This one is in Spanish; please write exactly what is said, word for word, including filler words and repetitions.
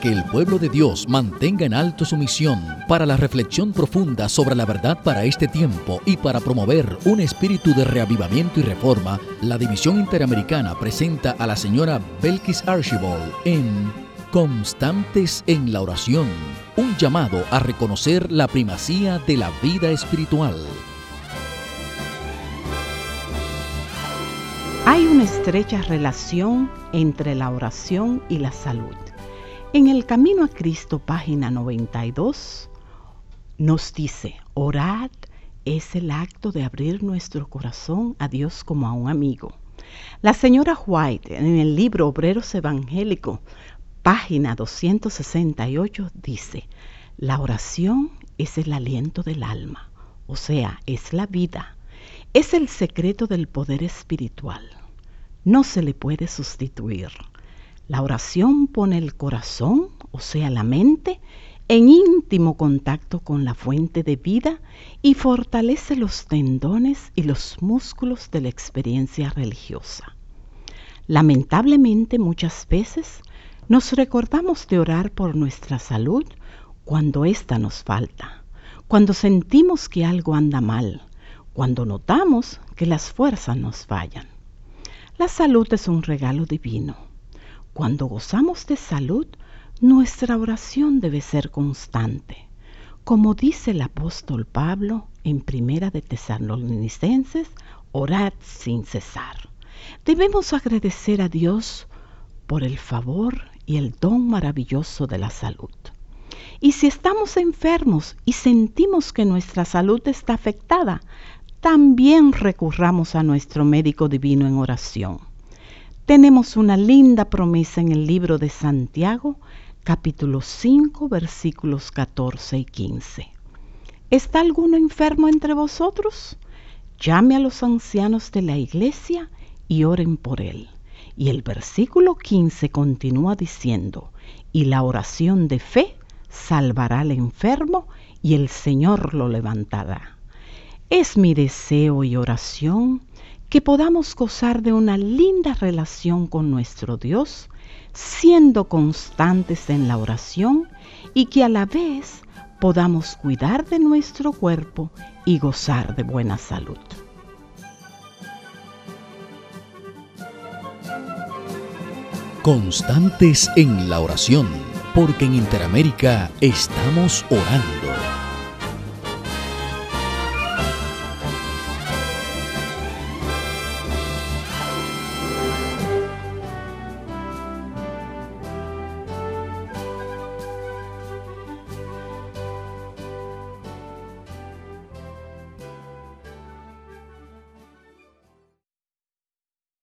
que el pueblo de Dios mantenga en alto su misión para la reflexión profunda sobre la verdad para este tiempo y para promover un espíritu de reavivamiento y reforma, la División Interamericana presenta a la señora Belkis Archibald en Constantes en la Oración, un llamado a reconocer la primacía de la vida espiritual. Hay una estrecha relación entre la oración y la salud. En El Camino a Cristo, página noventa y dos, nos dice: orad es el acto de abrir nuestro corazón a Dios como a un amigo. La señora White, en el libro Obreros Evangélicos, página doscientos sesenta y ocho, dice: la oración es el aliento del alma, o sea, es la vida. Es el secreto del poder espiritual. No se le puede sustituir. La oración pone el corazón, o sea, la mente, en íntimo contacto con la fuente de vida y fortalece los tendones y los músculos de la experiencia religiosa. Lamentablemente, muchas veces nos recordamos de orar por nuestra salud cuando ésta nos falta, cuando sentimos que algo anda mal, cuando notamos que las fuerzas nos fallan. La salud es un regalo divino. Cuando gozamos de salud, nuestra oración debe ser constante. Como dice el apóstol Pablo en Primera de Tesalonicenses, orad sin cesar. Debemos agradecer a Dios por el favor y el don maravilloso de la salud. Y si estamos enfermos y sentimos que nuestra salud está afectada, también recurramos a nuestro médico divino en oración. Tenemos una linda promesa en el libro de Santiago, capítulo cinco, versículos catorce y quince. ¿Está alguno enfermo entre vosotros? Llame a los ancianos de la iglesia y oren por él. Y el versículo quince continúa diciendo: y la oración de fe salvará al enfermo y el Señor lo levantará. Es mi deseo y oración que podamos gozar de una linda relación con nuestro Dios, siendo constantes en la oración, y que a la vez podamos cuidar de nuestro cuerpo y gozar de buena salud. Constantes en la oración, porque en Interamérica estamos orando.